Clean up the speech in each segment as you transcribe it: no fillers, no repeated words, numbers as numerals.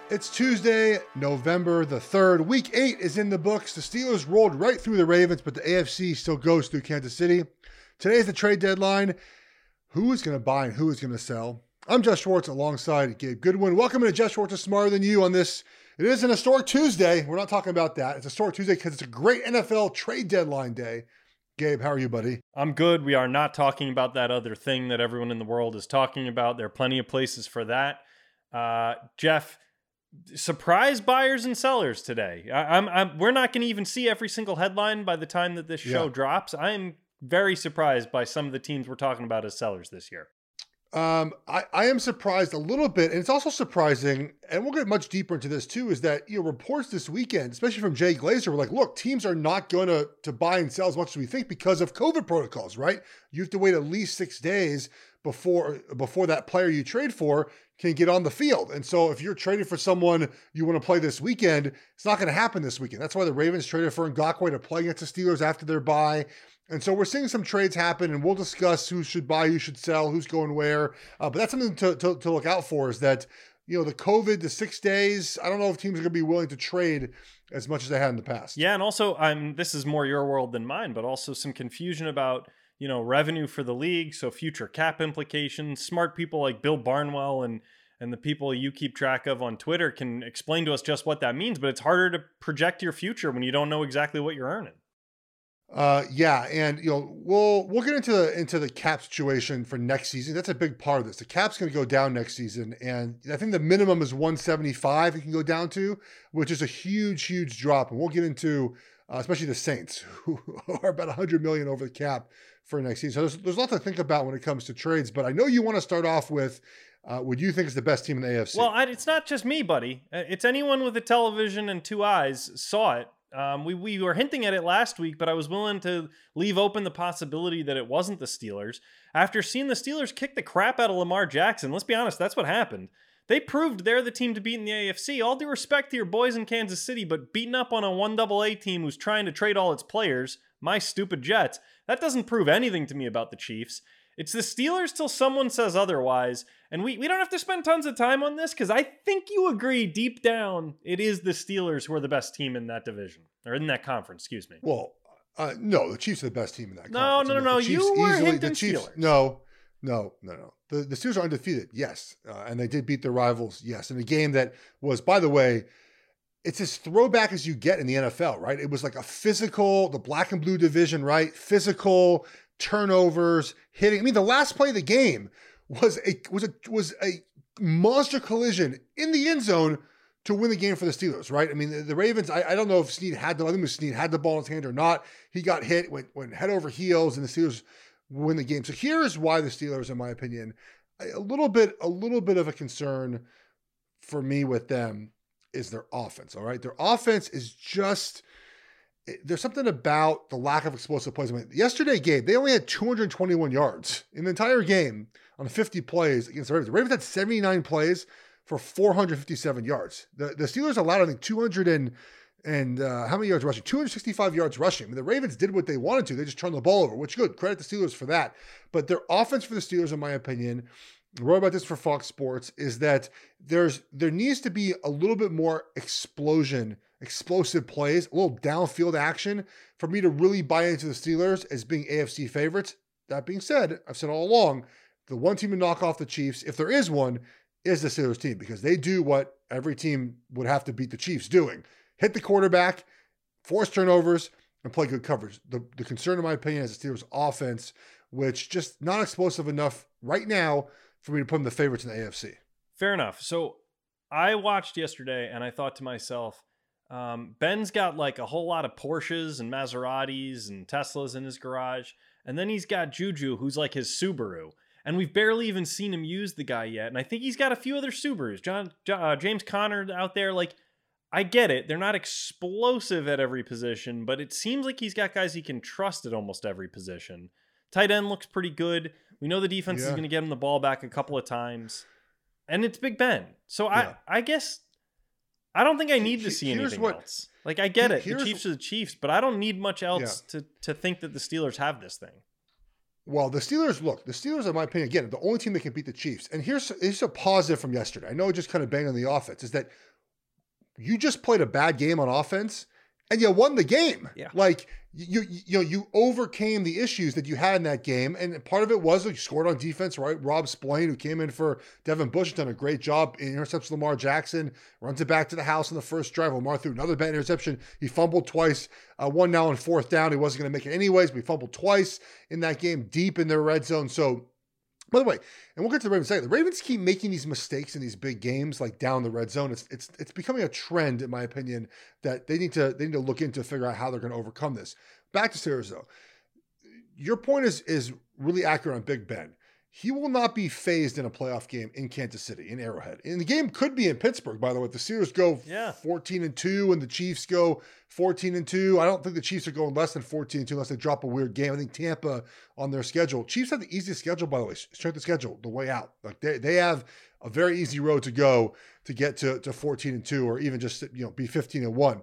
It's Tuesday, November the 3rd. Week 8 is in the books. The Steelers rolled right through the Ravens, but the AFC still goes through Kansas City. Today is the trade deadline. Who is going to buy and who is going to sell? I'm Jeff Schwartz alongside Gabe Goodwin. Welcome to Jeff Schwartz is Smarter Than You on this. It is an historic Tuesday. We're not talking about that. It's a historic Tuesday because it's a great NFL trade deadline day. Gabe, how are you, buddy? I'm good. We are not talking about that other thing that everyone in the world is talking about. There are plenty of places for that. Jeff, surprise buyers and sellers today. We're not going to even see every single headline by the time that this show drops. I am very surprised by some of the teams we're talking about as sellers this year. I am surprised a little bit, and it's also surprising, and we'll get much deeper into this too, is that reports this weekend, especially from Jay Glazer, were like, look, teams are not going to buy and sell as much as we think because of COVID protocols, right? You have to wait at least 6 days before that player you trade for can get on the field. And so if you're trading for someone you want to play this weekend, it's not going to happen this weekend. That's why the Ravens traded for Ngakoue to play against the Steelers after their bye. And so we're seeing some trades happen, and we'll discuss who should buy, who should sell, who's going where. But that's something to look out for, is that, the COVID, the 6 days, I don't know if teams are going to be willing to trade as much as they had in the past. Yeah, and also, this is more your world than mine, but also some confusion about, revenue for the league, so future cap implications. Smart people like Bill Barnwell and the people you keep track of on Twitter can explain to us just what that means, but it's harder to project your future when you don't know exactly what you're earning. And we'll get into the cap situation for next season. That's a big part of this. The cap's going to go down next season, and I think the minimum is 175 it can go down to, which is a huge drop. And we'll get into especially the Saints, who are about 100 million over the cap for next season. So there's a lot to think about when it comes to trades. But I know you want to start off with what you think is the best team in the AFC. Well, it's not just me, buddy. It's anyone with a television and two eyes saw it. We were hinting at it last week, but I was willing to leave open the possibility that it wasn't the Steelers. After seeing the Steelers kick the crap out of Lamar Jackson, let's be honest, that's what happened. They proved they're the team to beat in the AFC. All due respect to your boys in Kansas City, but beating up on a 1AA team who's trying to trade all its players, my stupid Jets, that doesn't prove anything to me about the Chiefs. It's the Steelers till someone says otherwise. And we don't have to spend tons of time on this because I think you agree deep down it is the Steelers who are the best team in that division, or in that conference, excuse me. Well, no, the Chiefs are the best team in that conference. No. You were hinting Steelers. No. The Steelers are undefeated, yes. And they did beat their rivals, yes. In a game that was, by the way, it's as throwback as you get in the NFL, right? It was like a physical, the black and blue division, right? Physical, turnovers, hitting. I mean, the last play of the game was a monster collision in the end zone to win the game for the Steelers, right? I mean, the Ravens, I don't know if Snead had the ball in his hand or not. He got hit, went head over heels, and the Steelers win the game. So here's why the Steelers, in my opinion, a little bit of a concern for me with them is their offense, all right? Their offense is just, there's something about the lack of explosive plays. I mean, yesterday, Gabe, they only had 221 yards in the entire game on 50 plays against the Ravens. The Ravens had 79 plays for 457 yards. The Steelers allowed, I think, 200 and how many yards rushing? 265 yards rushing. I mean, the Ravens did what they wanted to. They just turned the ball over, which good. Credit the Steelers for that. But their offense for the Steelers, in my opinion, I wrote about this for Fox Sports, is that there needs to be a little bit more explosive plays, a little downfield action for me to really buy into the Steelers as being AFC favorites. That being said, I've said all along, the one team to knock off the Chiefs, if there is one, is the Steelers team, because they do what every team would have to beat the Chiefs doing. Hit the quarterback, force turnovers, and play good coverage. The concern, in my opinion, is the Steelers offense, which just not explosive enough right now for me to put them the favorites in the AFC. Fair enough. So I watched yesterday and I thought to myself, Ben's got like a whole lot of Porsches and Maseratis and Teslas in his garage. And then he's got Juju, who's like his Subaru. And we've barely even seen him use the guy yet. And I think he's got a few other Subarus. James Conner out there, like, I get it. They're not explosive at every position, but it seems like he's got guys he can trust at almost every position. Tight end looks pretty good. We know the defense is going to get him the ball back a couple of times. And it's Big Ben. So I guess I don't think I need to see anything else. Like, I get it. The Chiefs are the Chiefs, but I don't need much else to think that the Steelers have this thing. Well, the Steelers, in my opinion, again, the only team that can beat the Chiefs. And here's a positive from yesterday. I know it just kind of banged on the offense, is that you just played a bad game on offense and you won the game. Yeah. Like you overcame the issues that you had in that game. And part of it was you scored on defense, right? Rob Spillane, who came in for Devin Bush, done a great job. Intercepts Lamar Jackson, runs it back to the house on the first drive. Lamar threw another bad interception. He fumbled twice. One now on fourth down. He wasn't going to make it anyways, but he fumbled twice in that game deep in their red zone. So, by the way, and we'll get to the Ravens in a second. The Ravens keep making these mistakes in these big games, like down the red zone. It's becoming a trend, in my opinion, that they need to look into, figure out how they're going to overcome this. Back to Steelers, though. Your point is really accurate on Big Ben. He will not be phased in a playoff game in Kansas City, in Arrowhead. And the game could be in Pittsburgh, by the way. The Steelers go 14-2 and the Chiefs go 14-2. I don't think the Chiefs are going less than 14-2 unless they drop a weird game. I think Tampa on their schedule. Chiefs have the easiest schedule, by the way, strength of schedule, the way out. Like they have a very easy road to go to get to 14-2 or even just, be 15-1.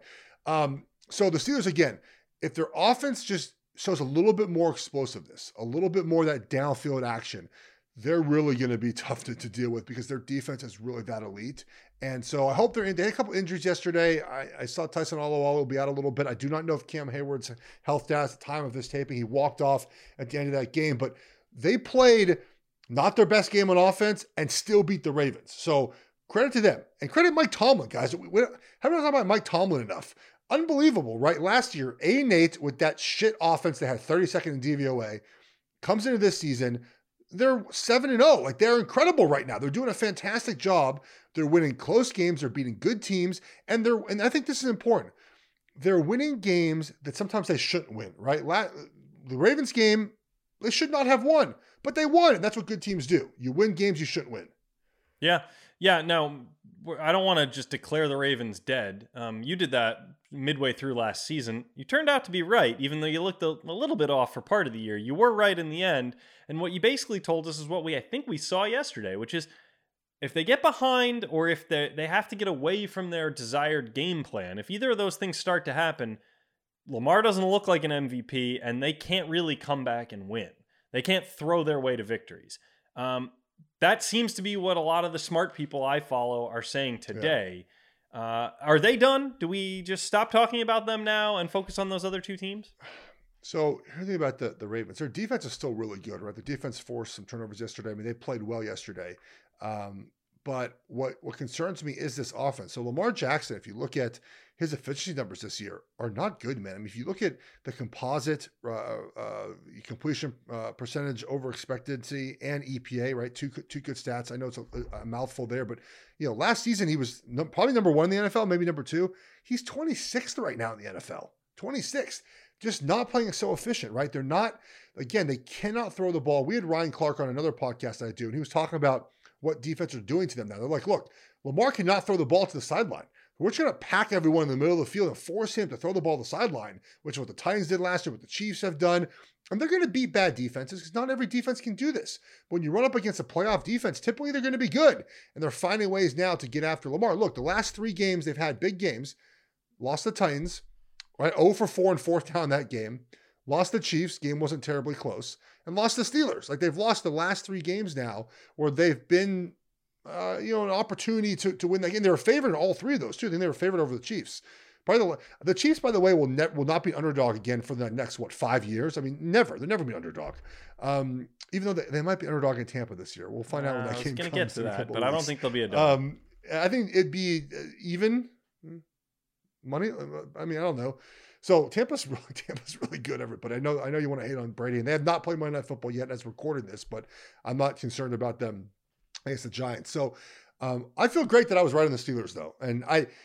So the Steelers, again, if their offense just shows a little bit more explosiveness, a little bit more of that downfield action, they're really going to be tough to deal with because their defense is really that elite. And so I hope they had a couple injuries yesterday. I saw Tyson Alualu will be out a little bit. I do not know if Cam Hayward's health status at the time of this taping. He walked off at the end of that game, but they played not their best game on offense and still beat the Ravens. So credit to them and credit Mike Tomlin, guys. We haven't talked about Mike Tomlin enough. Unbelievable, right? Last year, 8-8 with that shit offense that had 32nd in DVOA, comes into this season, they're 7-0. Like, they're incredible right now. They're doing a fantastic job. They're winning close games. They're beating good teams. And I think this is important. They're winning games that sometimes they shouldn't win, right? The Ravens game, they should not have won, but they won. And that's what good teams do. You win games you shouldn't win. Yeah. Yeah. No, I don't want to just declare the Ravens dead. You did that midway through last season. You turned out to be right, even though you looked a little bit off for part of the year. You were right in the end. And what you basically told us is what I think we saw yesterday, which is if they get behind or if they have to get away from their desired game plan, if either of those things start to happen, Lamar doesn't look like an MVP and they can't really come back and win. They can't throw their way to victories. That seems to be what a lot of the smart people I follow are saying today. Yeah. Are they done? Do we just stop talking about them now and focus on those other two teams? So here's the thing about the Ravens. Their defense is still really good, right? The defense forced some turnovers yesterday. I mean, they played well yesterday. But what concerns me is this offense. So Lamar Jackson, if you look at his efficiency numbers this year, are not good, man. I mean, if you look at the composite completion percentage over expectancy and EPA, right? Two good stats. I know it's a mouthful there, but last season he was probably number one in the NFL, maybe number two. He's 26th right now in the NFL. 26th. Just not playing so efficient, right? They're not, again, they cannot throw the ball. We had Ryan Clark on another podcast that I do, and he was talking about what defense are doing to them now. They're like, look, Lamar cannot throw the ball to the sideline. We're just going to pack everyone in the middle of the field and force him to throw the ball to the sideline, which is what the Titans did last year, what the Chiefs have done. And they're going to beat bad defenses because not every defense can do this. When you run up against a playoff defense, typically they're going to be good. And they're finding ways now to get after Lamar. Look, the last 3 games they've had big games, lost the Titans, right? 0 for 4 and fourth down that game. Lost the Chiefs, game wasn't terribly close, and lost the Steelers. Like they've lost the last 3 games now where they've been, an opportunity to win that game. They were favored in all 3 of those too. I think they were favored over the Chiefs. The Chiefs, by the way, will not be underdog again for the next, 5 years? I mean, never. They'll never be underdog. Even though they might be underdog in Tampa this year. We'll find out when that game comes. I was going to get to that, but I don't think they'll be a dog. I think it'd be even money. I mean, I don't know. So Tampa's really good, everybody. I know you want to hate on Brady, and they have not played Monday Night Football yet as recording this, but I'm not concerned about them against the Giants. So I feel great that I was right on the Steelers, though, and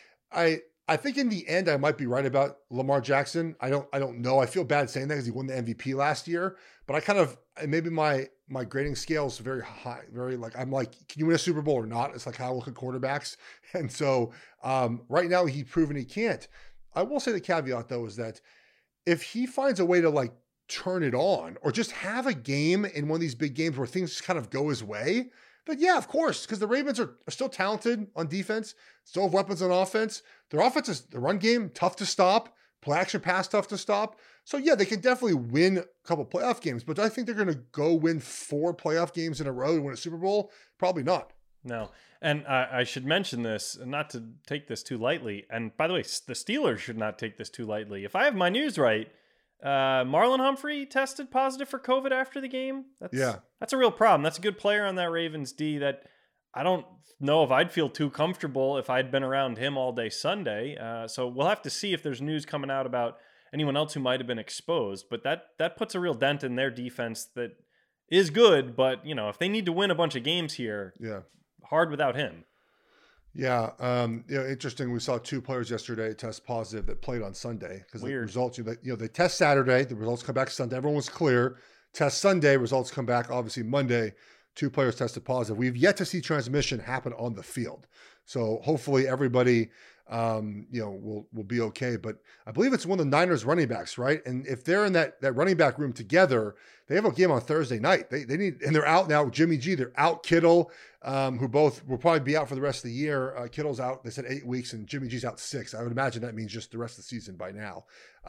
I think in the end I might be right about Lamar Jackson. I don't know. I feel bad saying that because he won the MVP last year, but maybe my grading scale is very high, very I'm like, can you win a Super Bowl or not? It's like how I look at quarterbacks, and so right now he's proven he can't. I will say the caveat, though, is that if he finds a way to turn it on or just have a game in one of these big games where things just kind of go his way, then yeah, of course, because the Ravens are still talented on defense, still have weapons on offense. Their offense is the run game, tough to stop, play action pass, tough to stop. So yeah, they can definitely win a couple playoff games, but do I think they're going to go win 4 playoff games in a row and win a Super Bowl? Probably not. No. And I should mention this, not to take this too lightly. And by the way, the Steelers should not take this too lightly. If I have my news right, Marlon Humphrey tested positive for COVID after the game. That's a real problem. That's a good player on that Ravens D that I don't know if I'd feel too comfortable if I'd been around him all day Sunday. So we'll have to see if there's news coming out about anyone else who might have been exposed. But that puts a real dent in their defense that is good. But, if they need to win a bunch of games here, hard without him. Yeah. Interesting. We saw 2 players yesterday test positive that played on Sunday because the results, they test Saturday, the results come back Sunday. Everyone was clear. Test Sunday, results come back obviously Monday. 2 players tested positive. We've yet to see transmission happen on the field. So hopefully everybody, will be okay. But I believe it's one of the Niners running backs, right? And if they're in that running back room together, they have a game on Thursday night. They need, and they're out now. Jimmy G, they're out. Kittle, who both will probably be out for the rest of the year. Kittle's out, they said 8 weeks, and Jimmy G's out 6. I would imagine that means just the rest of the season by now.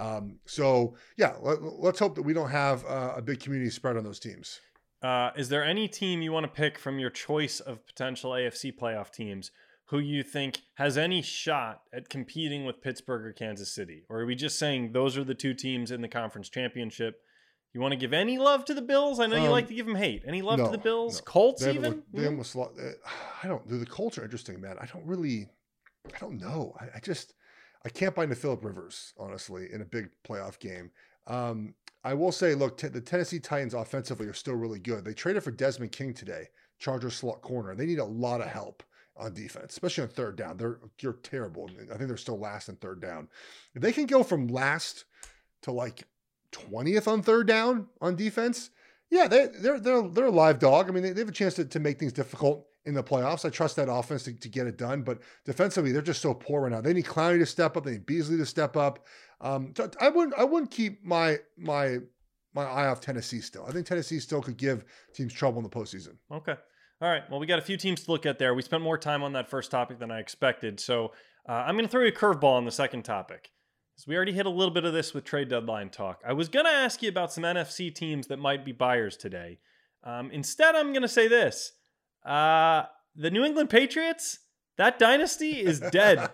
Let's hope that we don't have a big community spread on those teams. Is there any team you want to pick from your choice of potential AFC playoff teams who you think has any shot at competing with Pittsburgh or Kansas City? Or are we just saying those are the 2 teams in the conference championship? You want to give any love to the Bills? I know you like to give them hate. Any love to the Bills? No. Colts even? They almost lost. The Colts are interesting, man. I don't know. I can't buy into Phillip Rivers, honestly, in a big playoff game. I will say, look, the Tennessee Titans offensively are still really good. They traded for Desmond King today, Chargers slot corner. They need a lot of help on defense, especially on third down. They're terrible. I think they're still last in third down. If they can go from last to like 20th on third down on defense, they're a live dog. I mean, they have a chance to make things difficult in the playoffs. I trust that offense to get it done, but defensively, they're just so poor right now. They need Clowney to step up. They need Beasley to step up. So I wouldn't keep my eye off Tennessee still. I think Tennessee still could give teams trouble in the postseason. Okay. All right. Well, we got a few teams to look at there. We spent more time on that first topic than I expected. So I'm going to throw you a curveball on the second topic. So we already hit a little bit of this with trade deadline talk. I was going to ask you about some NFC teams that might be buyers today. Instead, I'm going to say this. The New England Patriots, that dynasty is dead.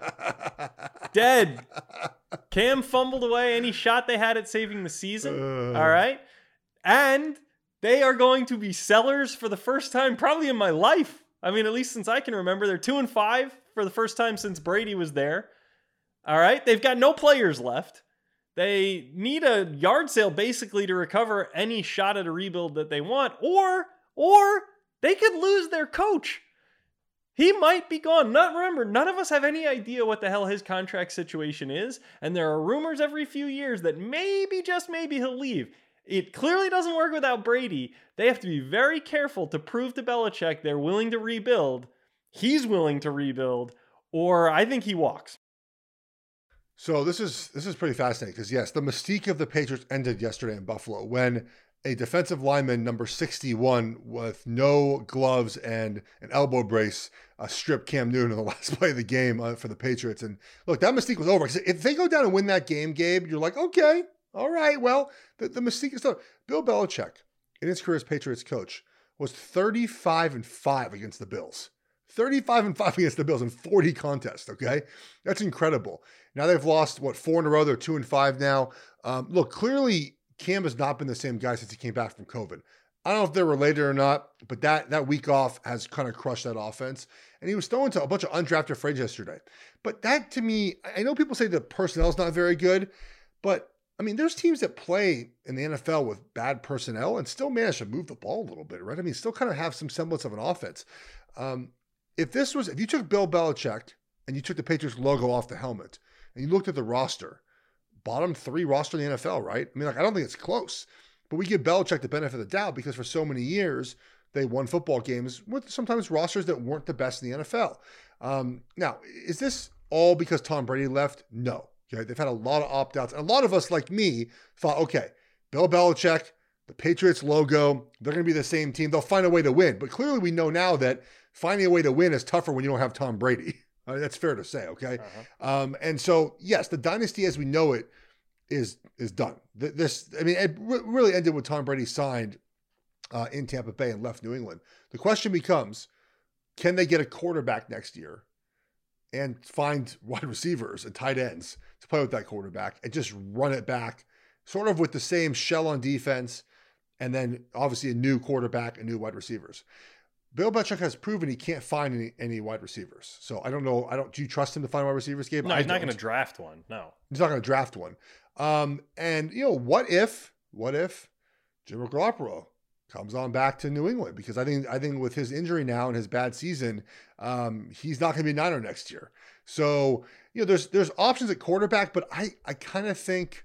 Dead. Cam fumbled away any shot they had at saving the season. All right. And they are going to be sellers for the first time probably in my life. I mean, at least since I can remember. They're 2-5 for the first time since Brady was there. All right. They've got no players left. They need a yard sale basically to recover any shot at a rebuild that they want, or they could lose their coach. He might be gone. Remember, none of us have any idea what the hell his contract situation is, and there are rumors every few years that maybe, just maybe, he'll leave. It clearly doesn't work without Brady. They have to be very careful to prove to Belichick they're willing to rebuild. He's willing to rebuild, or I think he walks. So this is pretty fascinating because, yes, the mystique of the Patriots ended yesterday in Buffalo when a defensive lineman, number 61, with no gloves and an elbow brace, stripped Cam Newton in the last play of the game for the Patriots. And look, that mystique was over. If they go down and win that game, Gabe, you're like, okay, all right, well, the mystique is done. Bill Belichick, in his career as Patriots coach, was 35-5 against the Bills. 35-5 against the Bills in 40 contests, okay? That's incredible. Now they've lost, 4 in a row? They're 2-5 now. Look, clearly Cam has not been the same guy since he came back from COVID. I don't know if they're related or not, but that week off has kind of crushed that offense. And he was throwing to a bunch of undrafted free agents yesterday. But that, to me, I know people say the personnel is not very good, but I mean, there's teams that play in the NFL with bad personnel and still manage to move the ball a little bit, right? I mean, still kind of have some semblance of an offense. If you took Bill Belichick and you took the Patriots logo off the helmet and you looked at the roster, bottom 3 roster in the NFL, right? I mean, I don't think it's close, but we give Belichick the benefit of the doubt because for so many years, they won football games with sometimes rosters that weren't the best in the NFL. Now, is this all because Tom Brady left? No. Okay, they've had a lot of opt-outs. And a lot of us, like me, thought, okay, Bill Belichick, the Patriots logo, they're going to be the same team. They'll find a way to win. But clearly we know now that finding a way to win is tougher when you don't have Tom Brady. That's fair to say, okay? And so, yes, the dynasty as we know it is done. It really ended when Tom Brady signed in Tampa Bay and left New England. The question becomes, can they get a quarterback next year and find wide receivers and tight ends to play with that quarterback and just run it back sort of with the same shell on defense and then obviously a new quarterback and new wide receivers. Bill Belichick has proven he can't find any wide receivers. So I don't know. Do you trust him to find wide receivers, Gabe? No, he's not going to draft one. No. He's not going to draft one. And what if Jimmy Garoppolo comes on back to New England? Because I think with his injury now and his bad season, he's not going to be a Niner next year. So, there's options at quarterback, but I kind of think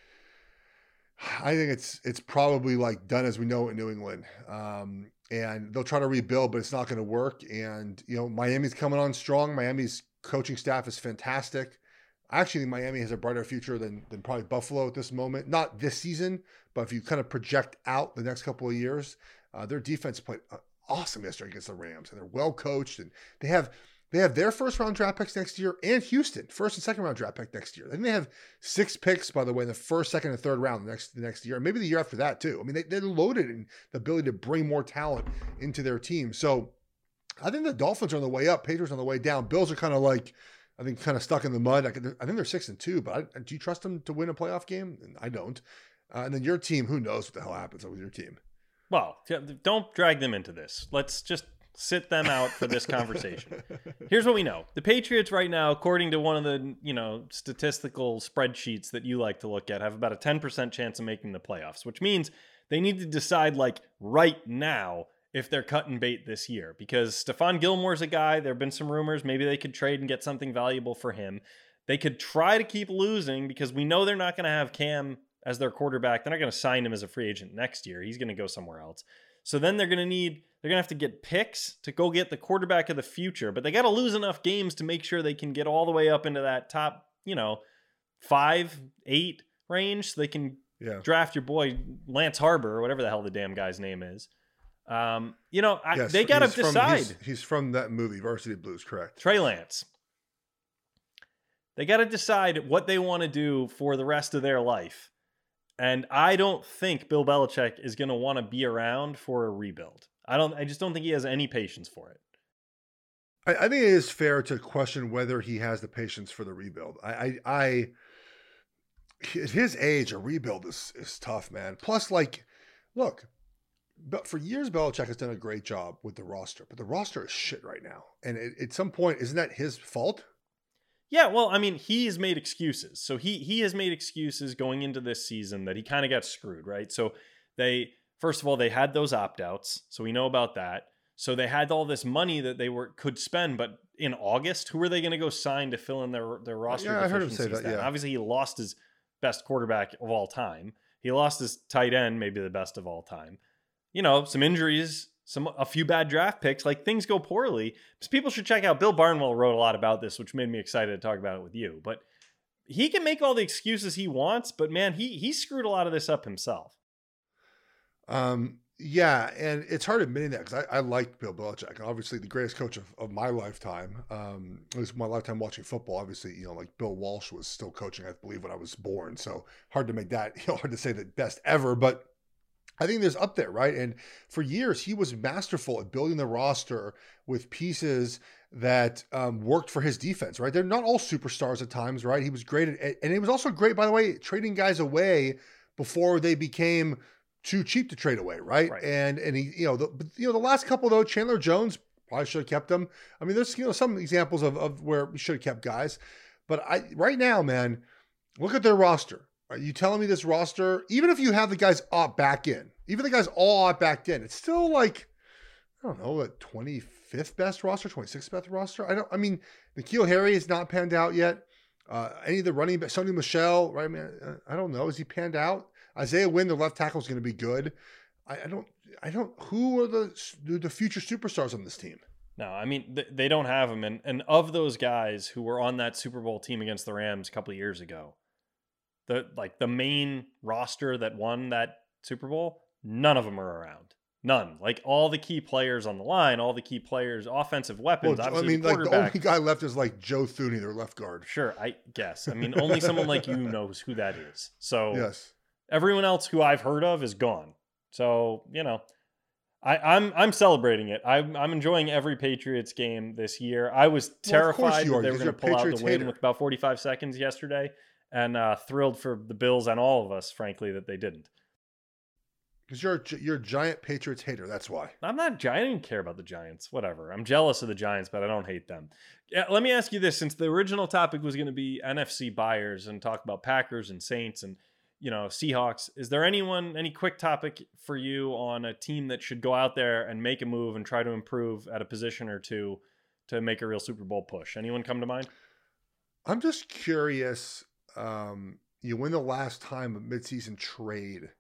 it's probably like done as we know in New England. And they'll try to rebuild, but it's not going to work. And, Miami's coming on strong. Miami's coaching staff is fantastic. I actually think Miami has a brighter future than probably Buffalo at this moment. Not this season, but if you kind of project out the next couple of years, their defense played awesome yesterday against the Rams, and they're well coached, and they have their first round draft picks next year, and Houston first and second round draft pick next year. I think they have 6 picks, by the way, in the first, second, and third round the next year, and maybe the year after that too. I mean, they're loaded in the ability to bring more talent into their team. So I think the Dolphins are on the way up, Patriots on the way down. Bills are kind of like, I think, kind of stuck in the mud. I think they're 6-2, but do you trust them to win a playoff game? I don't. And then your team, who knows what the hell happens with your team? Well, don't drag them into this. Let's just sit them out for this conversation. Here's what we know. The Patriots right now, according to one of the, statistical spreadsheets that you like to look at, have about a 10% chance of making the playoffs, which means they need to decide right now if they're cutting bait this year, because Stephon Gilmore's a guy. There have been some rumors. Maybe they could trade and get something valuable for him. They could try to keep losing because we know they're not going to have Cam as their quarterback. They're not going to sign him as a free agent next year. He's going to go somewhere else. So then they're going to have to get picks to go get the quarterback of the future, but they got to lose enough games to make sure they can get all the way up into that top, 5, 8 range. So they can draft your boy Lance Harbor or whatever the hell the damn guy's name is. They got to decide. He's from that movie, Varsity Blues, correct? Trey Lance. They got to decide what they want to do for the rest of their life. And I don't think Bill Belichick is going to want to be around for a rebuild. I just don't think he has any patience for it. I think it is fair to question whether he has the patience for the rebuild. At his age, a rebuild is tough, man. Plus, look, but for years, Belichick has done a great job with the roster, but the roster is shit right now. And at some point, isn't that his fault? Yeah, well, I mean, he's made excuses. So he has made excuses going into this season that he kind of got screwed, right? So first of all, they had those opt-outs. So we know about that. So they had all this money that they could spend, but in August, who are they going to go sign to fill in their roster? Yeah, I heard him say that, yeah. Obviously, he lost his best quarterback of all time. He lost his tight end, maybe the best of all time. Some injuries, a few bad draft picks, things go poorly. So people should check out, Bill Barnwell wrote a lot about this, which made me excited to talk about it with you. But he can make all the excuses he wants, but man, he screwed a lot of this up himself. Yeah, and it's hard admitting that because I liked Bill Belichick, obviously the greatest coach of my lifetime. At least my lifetime watching football. Obviously, Bill Walsh was still coaching, I believe, when I was born. So hard to make that, hard to say the best ever, but I think there's up there, right? And for years, he was masterful at building the roster with pieces that worked for his defense, right? They're not all superstars at times, right? He was great and he was also great, by the way, trading guys away before they became too cheap to trade away, right? And he, the last couple though, Chandler Jones probably should have kept him. I mean, there's some examples of where we should have kept guys, but right now, man, look at their roster. Are you telling me this roster, even if you have the guys opt back in, even the guys all opt back in, it's still a 25th best roster, 26th best roster? N'Keal Harry is not panned out yet. Any of the running backs, Sony Michel, right, man? I don't know. Is he panned out? Isaiah Wynn, the left tackle, is going to be good. Who are the future superstars on this team? No, I mean, they don't have them. And of those guys who were on that Super Bowl team against the Rams a couple of years ago, the main roster that won that Super Bowl, none of them are around. None. All the key players on the line, all the key players, offensive weapons. Well, the only guy left is Joe Thuney, their left guard. Sure, I guess. Only someone like you knows who that is. So yes. Everyone else who I've heard of is gone. So, I'm celebrating it. I'm enjoying every Patriots game this year. I was terrified that they were going to pull out the win with about 45 seconds yesterday, and thrilled for the Bills and all of us, frankly, that they didn't. Because you're a giant Patriots hater. That's why. I'm not. I don't care about the Giants. Whatever. I'm jealous of the Giants, but I don't hate them. Yeah, let me ask you this: since the original topic was going to be NFC buyers and talk about Packers and Saints and Seahawks, is there any quick topic for you on a team that should go out there and make a move and try to improve at a position or two to make a real Super Bowl push? Anyone come to mind? I'm just curious. When the last time a midseason trade,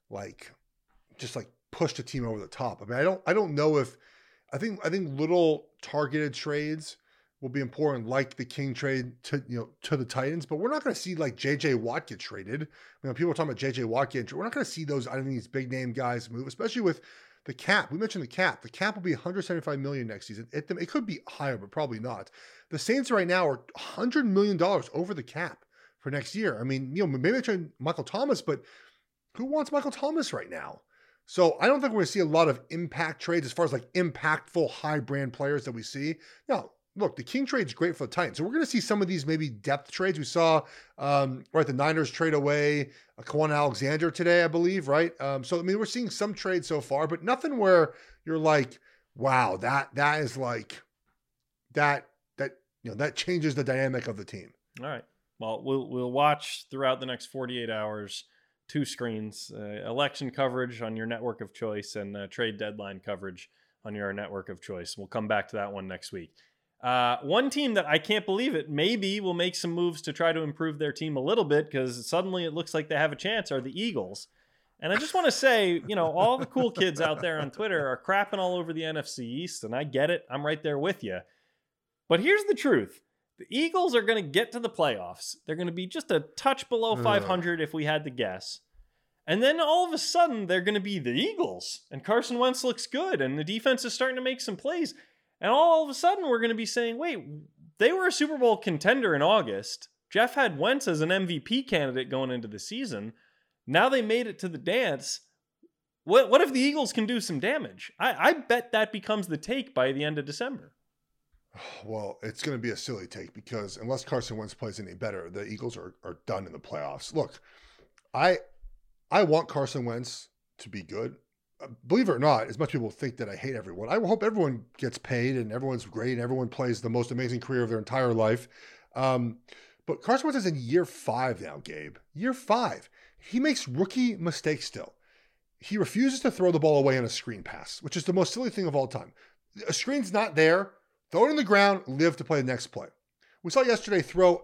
just pushed a team over the top. I mean, I don't know if I think little targeted trades will be important, like the King trade to the Titans, but we're not going to see like JJ Watt get traded. People are talking about JJ Watt getting traded. We're not going to see those. I think these big name guys move, especially with the cap. We mentioned the cap. The cap will be $175 million next season. It could be higher, but probably not. The Saints right now are $100 million over the cap for next year. I mean, maybe they trade Michael Thomas, but who wants Michael Thomas right now? So I don't think we're going to see a lot of impact trades as far as like impactful high brand players that we see. Now, look, the King trade is great for the Titans. So we're going to see some of these maybe depth trades. We saw, the Niners trade away Quan Alexander today, I believe, right? So, we're seeing some trades so far, but nothing where you're like, wow, that is like, that changes the dynamic of the team. All right. Well, we'll watch throughout the next 48 hours. 2 screens, election coverage on your network of choice and trade deadline coverage on your network of choice. We'll come back to that one next week. One team that I can't believe it maybe will make some moves to try to improve their team a little bit because suddenly it looks like they have a chance are the Eagles. And I just want to say, all the cool kids out there on Twitter are crapping all over the NFC East, and I get it. I'm right there with you. But here's the truth. The Eagles are going to get to the playoffs. They're going to be just a touch below 500 if we had to guess. And then all of a sudden, they're going to be the Eagles. And Carson Wentz looks good. And the defense is starting to make some plays. And all of a sudden, we're going to be saying, wait, they were a Super Bowl contender in August. Jeff had Wentz as an MVP candidate going into the season. Now they made it to the dance. What if the Eagles can do some damage? I bet that becomes the take by the end of December. Well, it's going to be a silly take because unless Carson Wentz plays any better, the Eagles are done in the playoffs. Look, I want Carson Wentz to be good. Believe it or not, as much people think that I hate everyone, I hope everyone gets paid and everyone's great and everyone plays the most amazing career of their entire life. But Carson Wentz is in year 5 now, Gabe. Year 5. He makes rookie mistakes still. He refuses to throw the ball away on a screen pass, which is the most silly thing of all time. A screen's not there. Throw it on the ground, live to play the next play. We saw yesterday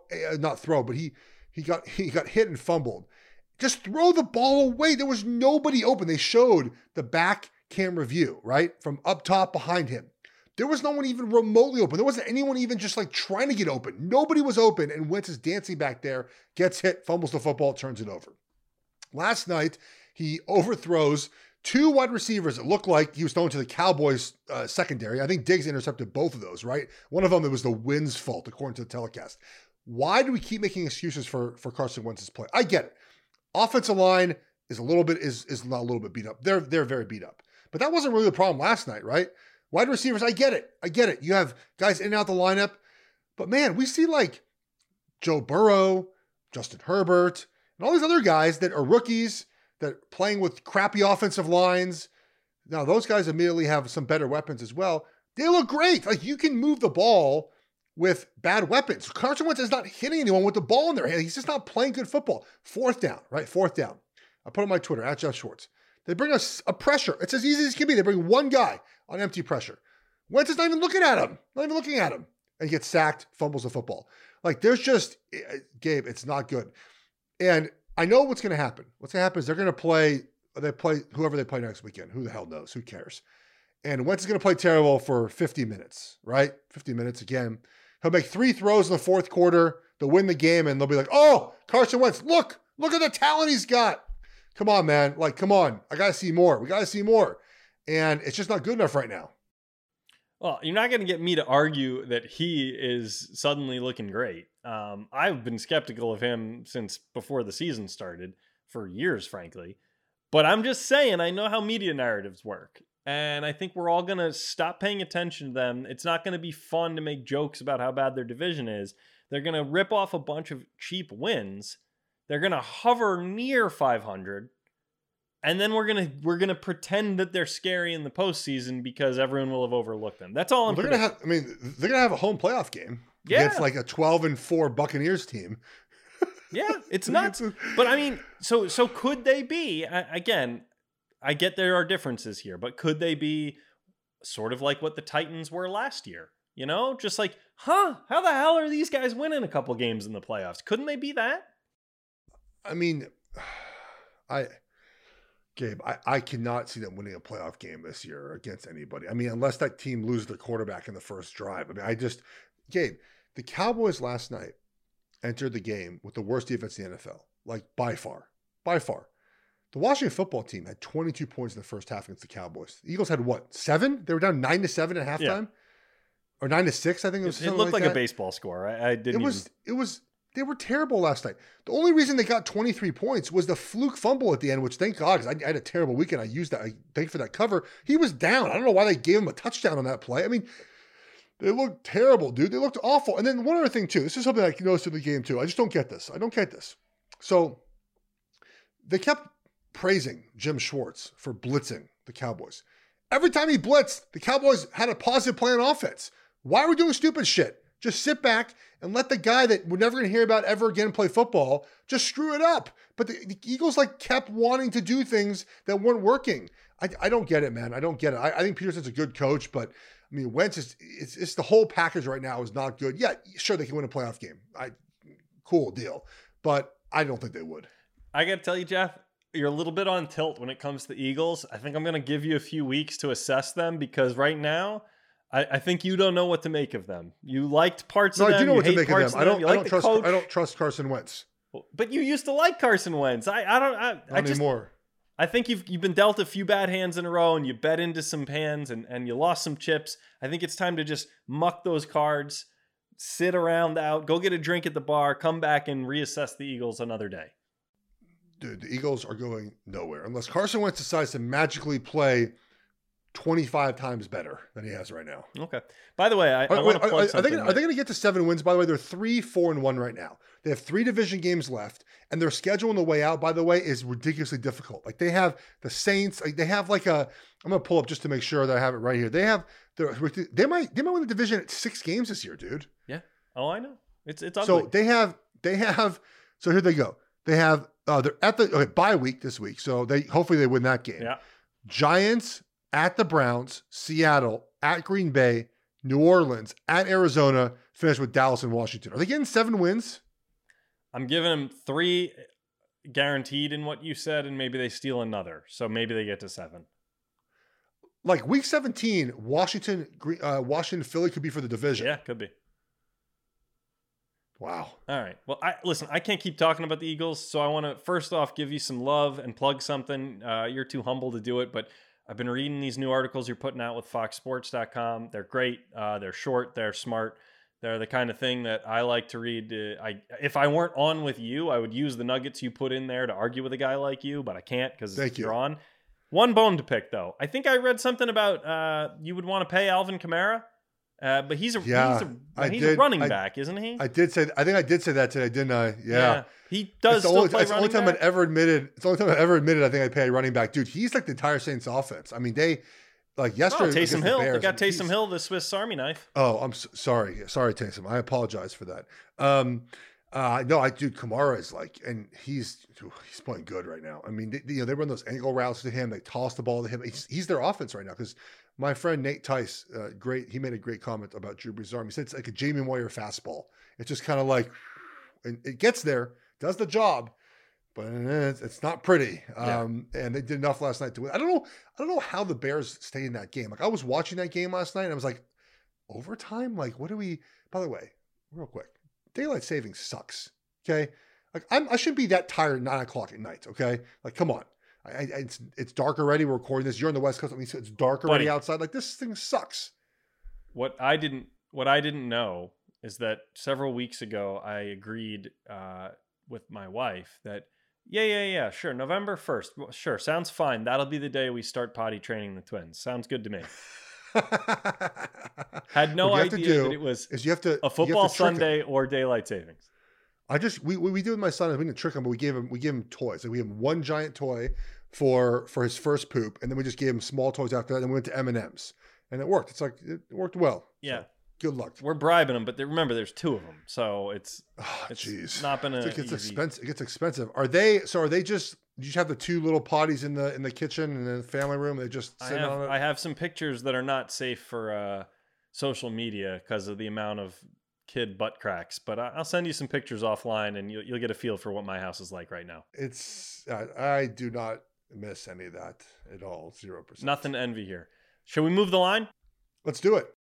he got hit and fumbled. Just throw the ball away. There was nobody open. They showed the back camera view, right? From up top behind him. There was no one even remotely open. There wasn't anyone even just like trying to get open. Nobody was open, and Wentz is dancing back there, gets hit, fumbles the football, turns it over. Last night, he overthrows 2 wide receivers. It looked like he was throwing to the Cowboys secondary. I think Diggs intercepted both of those, right? One of them, it was the wind's fault, according to the telecast. Why do we keep making excuses for Carson Wentz's play? I get it. Offensive line is not a little bit beat up. They're very beat up. But that wasn't really the problem last night, right? Wide receivers, I get it. You have guys in and out the lineup. But man, we see like Joe Burrow, Justin Herbert, and all these other guys that are rookies that are playing with crappy offensive lines. Now, those guys immediately have some better weapons as well. They look great. Like, you can move the ball with bad weapons. Carson Wentz is not hitting anyone with the ball in their hand. He's just not playing good football. 4th down, right? 4th down. I put on my Twitter, @Jeff Schwartz. They bring us a pressure. It's as easy as it can be. They bring one guy on empty pressure. Wentz is not even looking at him. Not even looking at him. And he gets sacked, fumbles the football. Like, there's just, Gabe, it's not good. And I know what's going to happen. What's going to happen is they play whoever they play next weekend. Who the hell knows? Who cares? And Wentz is going to play terrible for 50 minutes, right? 50 minutes again. He'll make 3 throws in the 4th quarter. They'll win the game, and they'll be like, oh, Carson Wentz, look at the talent he's got. Come on, man. Like, come on. I got to see more. We got to see more. And it's just not good enough right now. Well, you're not going to get me to argue that he is suddenly looking great. I've been skeptical of him since before the season started for years, frankly. But I'm just saying, I know how media narratives work. And I think we're all going to stop paying attention to them. It's not going to be fun to make jokes about how bad their division is. They're going to rip off a bunch of cheap wins. They're going to hover near 500. And then we're gonna pretend that they're scary in the postseason because everyone will have overlooked them. That's all I'm They're gonna have a home playoff game against like a 12-4 Buccaneers team. Yeah, it's nuts. But I mean, so could they be again? I get there are differences here, but could they be sort of like what the Titans were last year? You know, just like, how the hell are these guys winning a couple games in the playoffs? Couldn't they be that? I mean, Gabe, I cannot see them winning a playoff game this year against anybody. I mean, unless that team loses their quarterback in the first drive. I mean, Gabe, the Cowboys last night entered the game with the worst defense in the NFL, like by far. The Washington football team had 22 points in the first half against the Cowboys. The Eagles had what, 7? They were down 9-7 at halftime, yeah. Or 9-6. I think it was. It looked like a baseball score. I didn't. It was. They were terrible last night. The only reason they got 23 points was the fluke fumble at the end, which thank God, because I had a terrible weekend. I used that. Thank you for that cover. He was down. I don't know why they gave him a touchdown on that play. I mean, they looked terrible, dude. They looked awful. And then one other thing, too. This is something I noticed in the game, too. I just don't get this. So they kept praising Jim Schwartz for blitzing the Cowboys. Every time he blitzed, the Cowboys had a positive play on offense. Why are we doing stupid shit? Just sit back and let the guy that we're never going to hear about ever again play football just screw it up. But the Eagles kept wanting to do things that weren't working. I don't get it, man. I don't get it. I think Peterson's a good coach, but I mean, Wentz it's the whole package right now is not good. Yeah, sure, they can win a playoff game. Cool deal. But I don't think they would. I got to tell you, Jeff, you're a little bit on tilt when it comes to the Eagles. I think I'm going to give you a few weeks to assess them because right now, I think you don't know what to make of them. You liked parts of them. No, I do know what to make of them. I don't trust Carson Wentz. But you used to like Carson Wentz. Not anymore. I think you've been dealt a few bad hands in a row and you bet into some hands and you lost some chips. I think it's time to just muck those cards, sit around out, go get a drink at the bar, come back and reassess the Eagles another day. Dude, the Eagles are going nowhere unless Carson Wentz decides to magically play 25 times better than he has right now. Okay. By the way, I want to plug something. Are they going to get to 7 wins? By the way, they're 3-4-1 right now. They have 3 division games left, and their schedule on the way out, by the way, is ridiculously difficult. Like they have the Saints. They have I'm going to pull up just to make sure that I have it right here. They might win the division at 6 games this year, dude. Yeah. Oh, I know. It's ugly. So they have. So here they go. They have. They're at the bye week this week. So hopefully they win that game. Yeah. Giants at the Browns, Seattle, at Green Bay, New Orleans, at Arizona, finish with Dallas and Washington. Are they getting 7 wins? I'm giving them 3 guaranteed in what you said, and maybe they steal another. So maybe they get to 7. Like week 17, Washington, Philly could be for the division. Yeah, could be. Wow. All right. Well, I can't keep talking about the Eagles, so I want to first off give you some love and plug something. You're too humble to do it, but I've been reading these new articles you're putting out with FoxSports.com. They're great. They're short. They're smart. They're the kind of thing that I like to read. If I weren't on with you, I would use the nuggets you put in there to argue with a guy like you, but I can't because you're on. One bone to pick, though. I think I read something about you would want to pay Alvin Kamara, but he's a running back, isn't he? I think I did say that today, didn't I? Yeah. He does still play running back. It's the only time I've ever admitted I think I pay a running back. Dude, he's like the entire Saints offense. I mean, yesterday. Taysom Hill. They got Taysom Hill, the Swiss Army knife. Oh, I'm sorry. Sorry, Taysom. I apologize for that. Kamara is and he's playing good right now. I mean, they run those angle routes to him. They toss the ball to him. He's their offense right now because my friend Nate Tice, he made a great comment about Drew Brees' arm. He said it's like a Jamie Moyer fastball. It's just kind of and it gets there, does the job, but it's not pretty. And they did enough last night to win. I don't know how the Bears stayed in that game. I was watching that game last night and I was like, overtime? What do we, by the way, real quick, daylight savings sucks. Okay. I shouldn't be that tired at 9:00 at night. Okay. Come on. It's dark already. We're recording this. You're on the West Coast. I mean, it's dark already outside. This thing sucks. What I didn't know is that several weeks ago, I agreed with my wife that Yeah. Sure. November 1st. Well, sure. Sounds fine. That'll be the day we start potty training the twins. Sounds good to me. Had no idea that it was is you have to a football trick him. Sunday or daylight savings. We do with my son is we didn't trick him, but we gave him toys. Like we gave him one giant toy for his first poop, and then we just gave him small toys after that. And then we went to M&M's, and it worked. It worked well. Yeah. So, good luck. We're bribing them, but remember, there's 2 of them, so it's not been expensive. It gets expensive. Are they just? Did you have the 2 little potties in the kitchen and the family room? They just sit on it. I have some pictures that are not safe for social media because of the amount of kid butt cracks, but I'll send you some pictures offline, and you'll get a feel for what my house is like right now. I do not miss any of that at all. 0%. Nothing to envy here. Shall we move the line? Let's do it.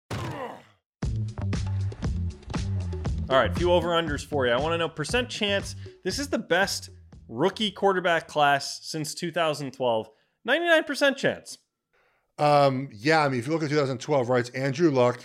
All right, a few over-unders for you. I want to know percent chance. This is the best rookie quarterback class since 2012. 99% chance. Yeah, I mean, if you look at 2012, right, it's Andrew Luck,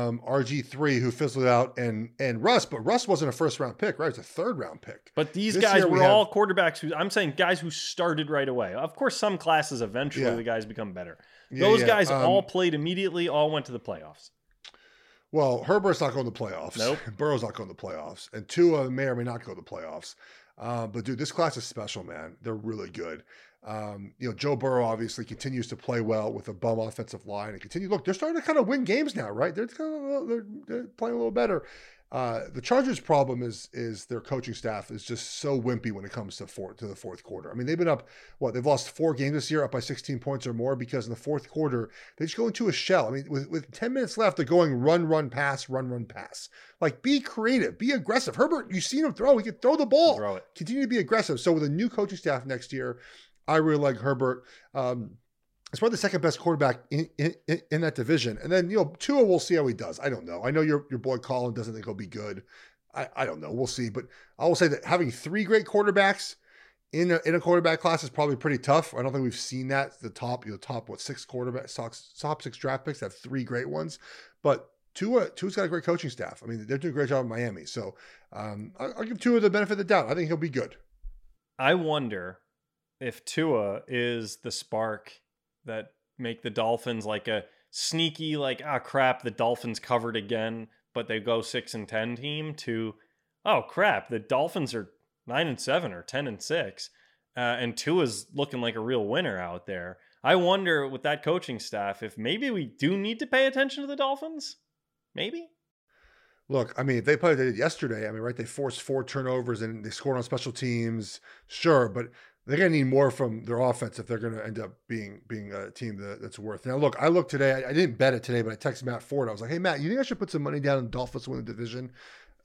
RG3 who fizzled out, and Russ, but Russ wasn't a first-round pick, right? It's a third-round pick. But these guys were all quarterbacks I'm saying guys who started right away. Of course, some classes eventually the guys become better. Those guys all played immediately, all went to the playoffs. Well, Herbert's not going to the playoffs. Nope. Burrow's not going to the playoffs. And Tua may or may not go to the playoffs. But, dude, this class is special, man. They're really good. Joe Burrow obviously continues to play well with a bum offensive line. And look, they're starting to kind of win games now, right? They're playing a little better. The Chargers' problem is their coaching staff is just so wimpy when it comes to the fourth quarter. I mean, they've been up, they've lost 4 games this year, up by 16 points or more, because in the fourth quarter, they just go into a shell. I mean, with 10 minutes left, they're going run, pass. Like, be creative, be aggressive. Herbert, you've seen him throw. He can throw the ball. Throw it. Continue to be aggressive. So with a new coaching staff next year, I really like Herbert. It's probably the second best quarterback in that division. And then, Tua, we'll see how he does. I don't know. I know your boy Colin doesn't think he'll be good. I don't know. We'll see. But I will say that having 3 great quarterbacks in a quarterback class is probably pretty tough. I don't think we've seen that. The top 6 quarterbacks, top 6 draft picks have 3 great ones. But Tua's got a great coaching staff. I mean, they're doing a great job in Miami. So I'll give Tua the benefit of the doubt. I think he'll be good. I wonder if Tua is the spark that make the Dolphins like a sneaky, crap, the Dolphins covered again, but they go 6-10 team, to, oh crap, the Dolphins are 9-7 or 10-6, and Tua's looking like a real winner out there. I wonder with that coaching staff if maybe we do need to pay attention to the Dolphins. Maybe. Look, I mean, if they played they did yesterday, I mean, right, they forced 4 turnovers and they scored on special teams, sure, but they're going to need more from their offense if they're going to end up being a team that's worth. Now, look, I looked today. I didn't bet it today, but I texted Matt Ford. I was like, "Hey, Matt, you think I should put some money down on the Dolphins to win the division?"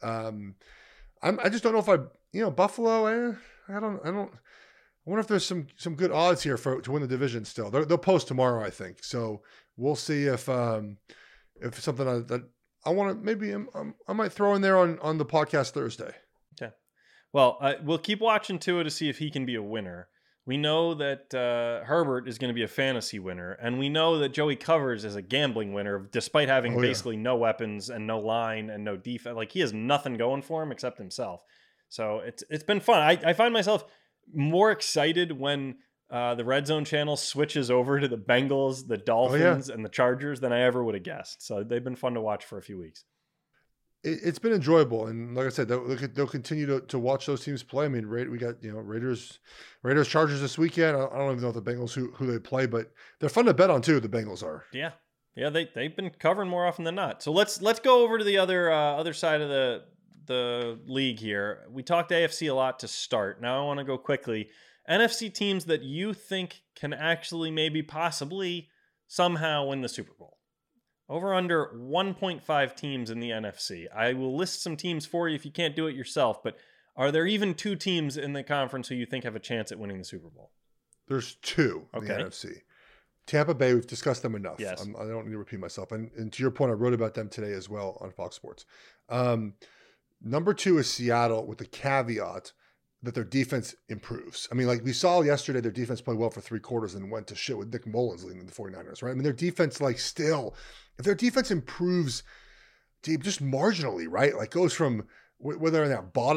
I just don't know if Buffalo. I wonder if there's some good odds here to win the division. Still, they'll post tomorrow, I think. So we'll see if something that I want to maybe I might throw in there on the podcast Thursday. Okay. Well, we'll keep watching Tua to see if he can be a winner. We know that Herbert is going to be a fantasy winner, and we know that Joey Covers is a gambling winner, despite having basically no weapons and no line and no defense. Like, he has nothing going for him except himself. So it's been fun. I find myself more excited when the Red Zone channel switches over to the Bengals, the Dolphins, and the Chargers than I ever would have guessed. So they've been fun to watch for a few weeks. It's been enjoyable, and like I said, they'll continue to watch those teams play. I mean, we got Raiders, Chargers this weekend. I don't even know if the Bengals who they play, but they're fun to bet on too. The Bengals are. Yeah, they've been covering more often than not. So let's go over to the other side of the league here. We talked AFC a lot to start. Now I want to go quickly. NFC teams that you think can actually maybe possibly somehow win the Super Bowl. Over under 1.5 teams in the NFC. I will list some teams for you if you can't do it yourself, but are there even 2 teams in the conference who you think have a chance at winning the Super Bowl? There's 2 in the NFC. Tampa Bay, we've discussed them enough. Yes. I don't need to repeat myself. And to your point, I wrote about them today as well on Fox Sports. Number 2 is Seattle, with the caveat that their defense improves. I mean, like we saw yesterday, their defense played well for 3 quarters and went to shit with Nick Mullins leading the 49ers, right? I mean, their defense, if their defense improves just marginally, right? Like goes from whether they're in that bottom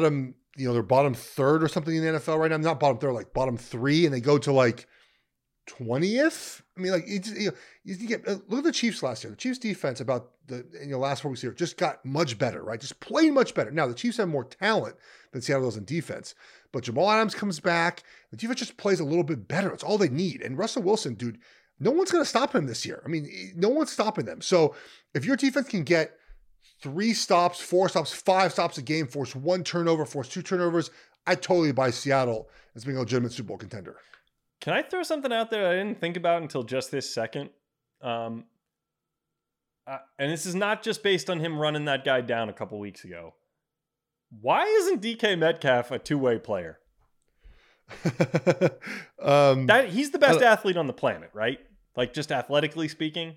they're bottom third or something in the NFL right now. Not bottom third, like bottom 3, and they go to like 20th. I mean, like you get look at the Chiefs last year. The Chiefs defense about the last 4 weeks here just got much better, right? Just played much better. Now the Chiefs have more talent than Seattle does in defense, but Jamal Adams comes back. The defense just plays a little bit better. It's all they need. And Russell Wilson, dude, no one's going to stop him this year. I mean, no one's stopping them. So if your defense can get 3 stops, 4 stops, 5 stops a game, force 1 turnover, force 2 turnovers, I totally buy Seattle as being a legitimate Super Bowl contender. Can I throw something out there I didn't think about until just this second? And this is not just based on him running that guy down a couple weeks ago. Why isn't DK Metcalf a two-way player? He's the best athlete on the planet, right? Like just athletically speaking.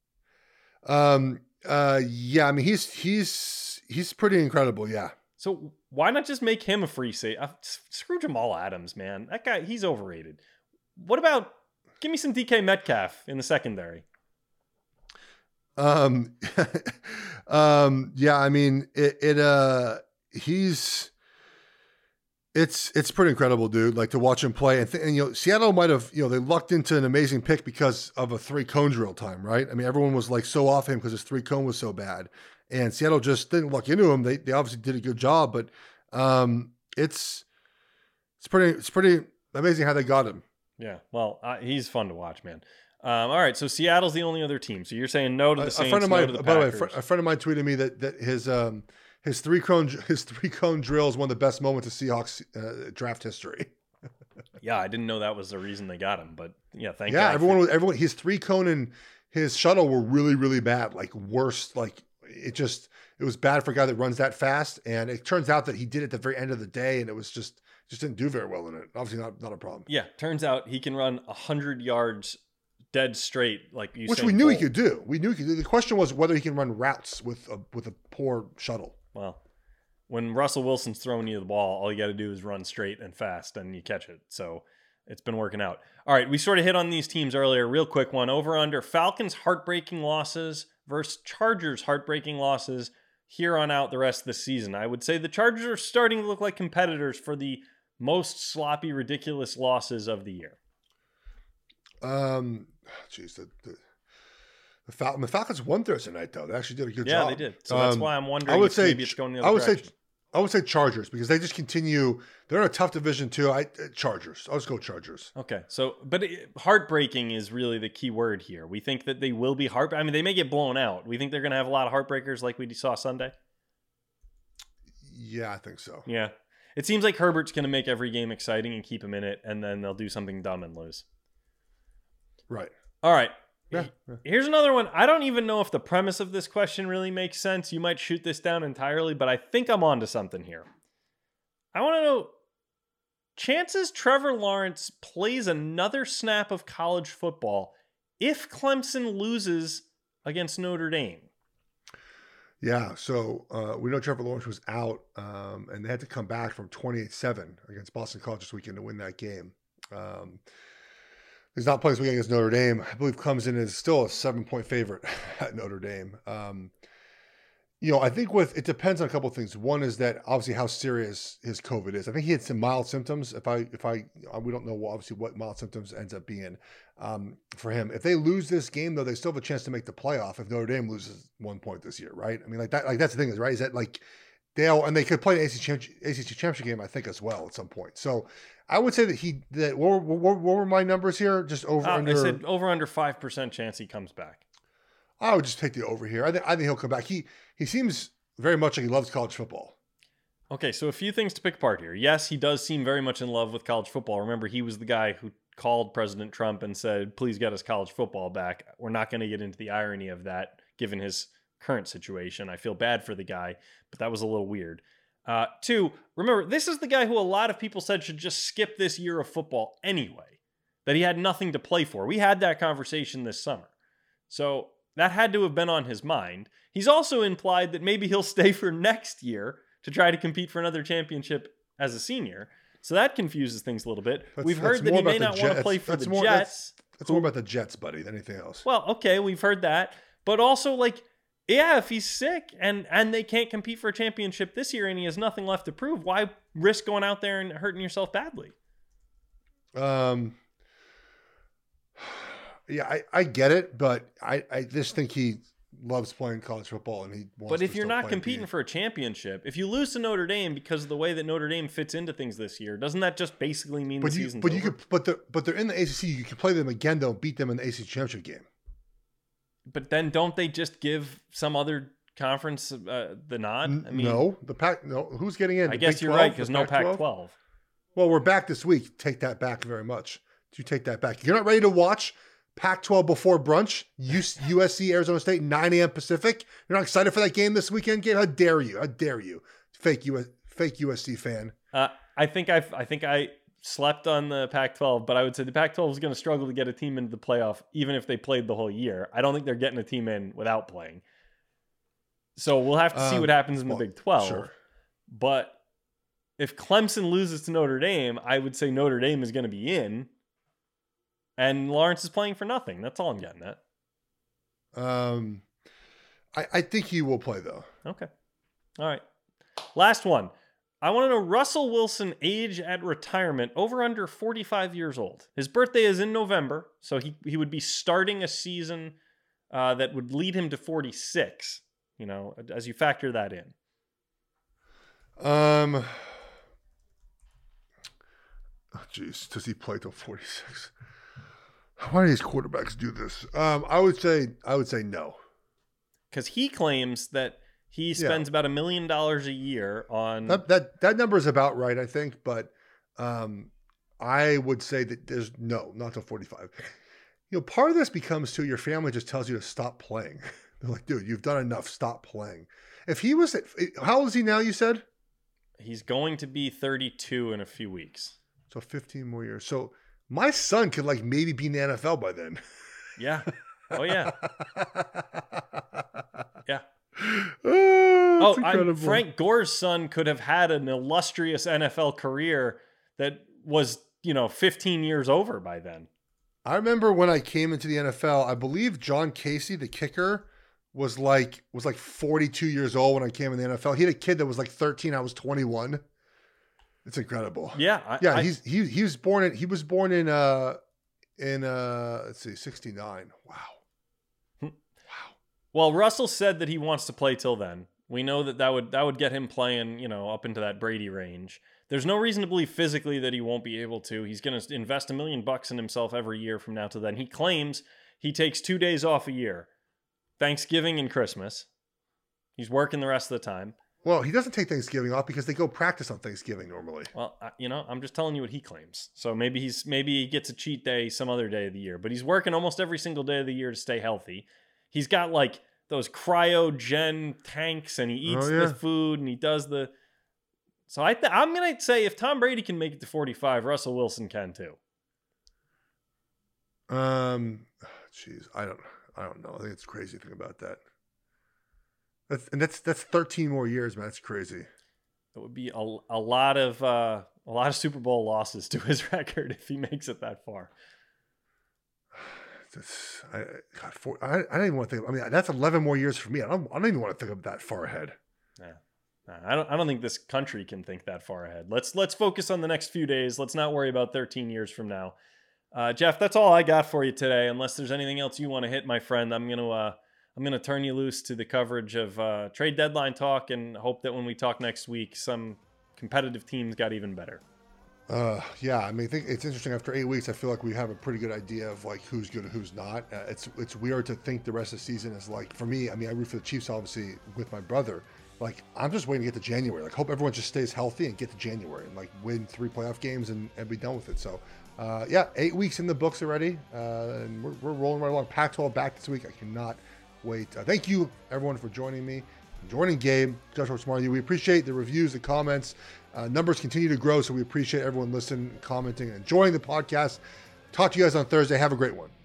Yeah, I mean he's pretty incredible. Yeah. So why not just make him a free safety? Screw Jamal Adams, man. That guy, he's overrated. What about give me some DK Metcalf in the secondary? Yeah, I mean it's pretty incredible, dude. Like to watch him play, and Seattle might have they lucked into an amazing pick because of a 3-cone drill time, right? I mean, everyone was like so off him because his 3-cone was so bad, and Seattle just didn't luck into him. They obviously did a good job, but it's pretty amazing how they got him. Yeah, well, he's fun to watch, man. All right, so Seattle's the only other team. So you're saying no to the Saints, no to the Packers. By the way, a friend of mine tweeted me that his 3-cone drill is one of the best moments of Seahawks draft history. Yeah, I didn't know that was the reason they got him, but yeah, thank God. Yeah, everyone his 3-cone and his shuttle were really, really bad, like worse. Like it was bad for a guy that runs that fast, and it turns out that he did it at the very end of the day, and it was just didn't do very well in it. Obviously, not a problem. Yeah, turns out he can run 100 yards dead straight, like you. Which we knew he could do. We knew he could do. The question was whether he can run routes with a poor shuttle. Well, when Russell Wilson's throwing you the ball, all you got to do is run straight and fast, and you catch it. So it's been working out. All right, we sort of hit on these teams earlier. Real quick one, over under Falcons heartbreaking losses versus Chargers heartbreaking losses here on out the rest of the season. I would say the Chargers are starting to look like competitors for the most sloppy, ridiculous losses of the year. Geez, the Falcons won Thursday night though. They actually did a good job. Yeah, they did. So that's why I'm wondering if maybe it's going the other direction. I would say Chargers because they just continue. They're in a tough division too. Chargers. I'll just go Chargers. Okay. So, but heartbreaking is really the key word here. We think that they will be I mean, they may get blown out. We think they're going to have a lot of heartbreakers like we saw Sunday. Yeah, I think so. Yeah. It seems like Herbert's going to make every game exciting and keep him in it, and then they'll do something dumb and lose. Right. All right. Yeah. Here's another one. I don't even know if the premise of this question really makes sense. You might shoot this down entirely, but I think I'm onto something here. I want to know, chances Trevor Lawrence plays another snap of college football if Clemson loses against Notre Dame? Yeah, so we know Trevor Lawrence was out, and they had to come back from 28-7 against Boston College this weekend to win that game. He's not playing this weekend against Notre Dame. I believe Clemson is still a 7-point favorite at Notre Dame. I think it depends on a couple of things. One is that obviously how serious his COVID is. I think he had some mild symptoms. We don't know obviously what mild symptoms ends up being for him. If they lose this game though, they still have a chance to make the playoff if Notre Dame loses 1 point this year, right? I mean, that's the thing is right. Is that like they could play an ACC championship game, I think, as well at some point. So I would say that what were my numbers here? Just over under. I said over under 5% chance he comes back. I would just take the over here. I think he'll come back. He seems very much like he loves college football. Okay, so a few things to pick apart here. Yes, he does seem very much in love with college football. Remember, he was the guy who called President Trump and said, please get us college football back. We're not going to get into the irony of that, given his current situation. I feel bad for the guy, but that was a little weird. 2, remember, this is the guy who a lot of people said should just skip this year of football anyway, that he had nothing to play for. We had that conversation this summer. So that had to have been on his mind. He's also implied that maybe he'll stay for next year to try to compete for another championship as a senior. So that confuses things a little bit. We've heard that he may not want to play for the Jets. That's more about the Jets, buddy, than anything else. Well, okay, we've heard that. But also, like, Yeah, if he's sick and they can't compete for a championship this year and he has nothing left to prove, why risk going out there and hurting yourself badly? Yeah, I get it, but I just think he loves playing college football and he wants But if to you're still not play competing for a championship, if you lose to Notre Dame because of the way that Notre Dame fits into things this year, doesn't that just basically mean the season's over? But they're in the ACC. You can play them again, though, beat them in the ACC championship game. But then don't they just give some other conference the nod? I mean, no, who's getting in? I guess you're right, because no Pac-12. Well, we're back this week. Take that back very much. You take that back. You're not ready to watch Pac-12 before brunch? USC, Arizona State, 9 a.m. Pacific. You're not excited for that game this weekend, Gabe? How dare you? How dare you? Fake USC fan. I think I slept on the Pac-12, but I would say the Pac-12 is going to struggle to get a team into the playoff, even if they played the whole year. I don't think they're getting a team in without playing. So we'll have to see what happens in the Big 12. Sure. But if Clemson loses to Notre Dame, I would say Notre Dame is going to be in. And Lawrence is playing for nothing. That's all I'm getting at. I think he will play, though. Okay. All right. Last one. I want to know Russell Wilson age at retirement, over under 45 years old. His birthday is in November, so he would be starting a season that would lead him to 46, as you factor that in. Geez, does he play till 46? Why do these quarterbacks do this? I would say no. Because he claims that he spends about $1 million a year on that number is about right, I think. But I would say that there's not till 45. Part of this becomes too, your family just tells you to stop playing. They're like, dude, you've done enough. Stop playing. If he was, how old is he now? You said he's going to be 32 in a few weeks. So 15 more years. So my son could maybe be in the NFL by then. Yeah. Oh yeah. Yeah. Frank Gore's son could have had an illustrious NFL career that was, 15 years over by then. I remember when I came into the NFL, I believe John Casey, the kicker, was like 42 years old when I came in the NFL. He had a kid that was 13. I was 21. It's incredible. Yeah. He was born in let's see, 69. Wow. Well, Russell said that he wants to play till then. We know that would get him playing, up into that Brady range. There's no reason to believe physically that he won't be able to. He's going to invest $1 million in himself every year from now to then. He claims he takes 2 days off a year, Thanksgiving and Christmas. He's working the rest of the time. Well, he doesn't take Thanksgiving off because they go practice on Thanksgiving normally. Well, I'm just telling you what he claims. So maybe he gets a cheat day some other day of the year, but he's working almost every single day of the year to stay healthy. He's got those cryogen tanks, and he eats the food, and he does the. So I'm gonna say if Tom Brady can make it to 45, Russell Wilson can too. Jeez, I don't know. I think it's crazy to think about that. That's 13 more years, man. That's crazy. It would be a lot of Super Bowl losses to his record if he makes it that far. I don't even want to think. I mean, that's 11 more years for me. I don't even want to think of that far ahead. Yeah, I don't think this country can think that far ahead. Let's focus on the next few days. Let's not worry about 13 years from now. Jeff, that's all I got for you today. Unless there's anything else you want to hit, my friend, I'm gonna turn you loose to the coverage of trade deadline talk, and hope that when we talk next week, some competitive teams got even better. Yeah, I mean, I think it's interesting. After 8 weeks, I feel like we have a pretty good idea of who's good and who's not. It's weird to think the rest of the season is for me. I mean, I root for the Chiefs obviously with my brother. I'm just waiting to get to January. Hope everyone just stays healthy and get to January and win 3 playoff games and be done with it. So, 8 weeks in the books already, and we're rolling right along. Pac-12 back this week. I cannot wait. Thank you everyone for joining me, joining Gabe, Joshua Smarty. We appreciate the reviews, the comments. Numbers continue to grow, so we appreciate everyone listening, commenting, and enjoying the podcast. Talk to you guys on Thursday. Have a great one.